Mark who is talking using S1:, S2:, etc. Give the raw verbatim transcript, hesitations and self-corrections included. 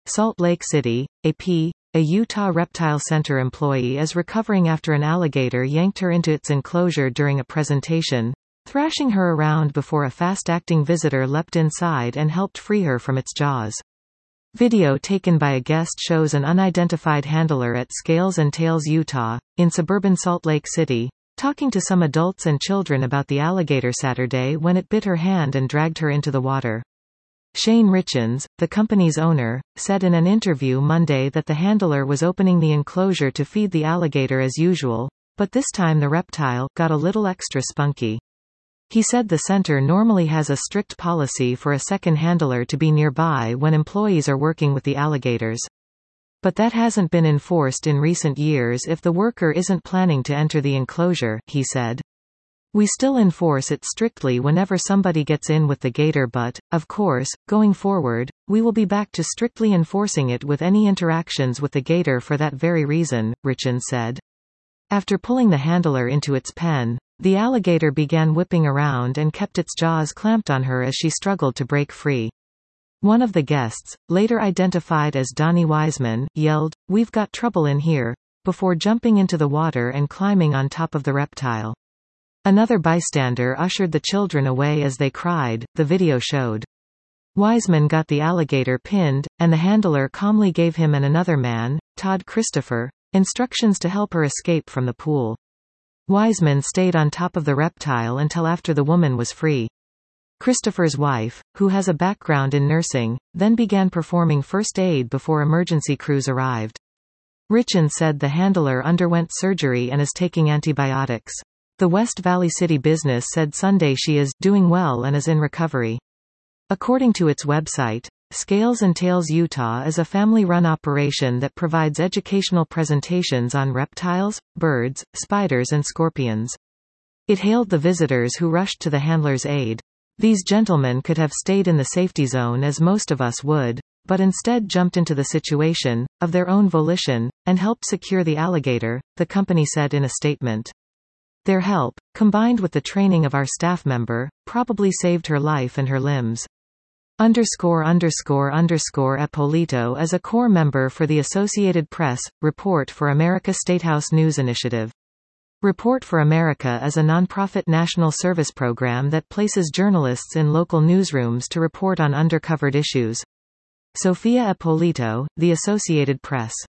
S1: Salt Lake City, A P. A Utah Reptile Center employee is recovering after an alligator yanked her into its enclosure during a presentation, thrashing her around before a fast-acting visitor leapt inside and helped free her from its jaws. Video taken by a guest shows an unidentified handler at Scales and Tails, Utah, in suburban Salt Lake City, talking to some adults and children about the alligator Saturday when it bit her hand and dragged her into the water. Shane Richens, the company's owner, said in an interview Monday that the handler was opening the enclosure to feed the alligator as usual, but this time the reptile got a little extra spunky. He said the center normally has a strict policy for a second handler to be nearby when employees are working with the alligators. But that hasn't been enforced in recent years if the worker isn't planning to enter the enclosure, he said. We still enforce it strictly whenever somebody gets in with the gator, but, of course, going forward, we will be back to strictly enforcing it with any interactions with the gator for that very reason, Richens said. After pulling the handler into its pen, the alligator began whipping around and kept its jaws clamped on her as she struggled to break free. One of the guests, later identified as Donnie Wiseman, yelled, "We've got trouble in here," before jumping into the water and climbing on top of the reptile. Another bystander ushered the children away as they cried, the video showed. Wiseman got the alligator pinned, and the handler calmly gave him and another man, Todd Christopher, instructions to help her escape from the pool. Wiseman stayed on top of the reptile until after the woman was free. Christopher's wife, who has a background in nursing, then began performing first aid before emergency crews arrived. Richens said the handler underwent surgery and is taking antibiotics. The West Valley City Business said Sunday she is doing well and is in recovery. According to its website, Scales and Tails Utah is a family-run operation that provides educational presentations on reptiles, birds, spiders and scorpions. It hailed the visitors who rushed to the handler's aid. These gentlemen could have stayed in the safety zone as most of us would, but instead jumped into the situation, of their own volition, and helped secure the alligator, the company said in a statement. Their help, combined with the training of our staff member, probably saved her life and her limbs. Underscore underscore underscore Ippolito is a core member for the Associated Press, Report for America Statehouse News Initiative. Report for America is a nonprofit national service program that places journalists in local newsrooms to report on undercovered issues. Sophia Ippolito, The Associated Press.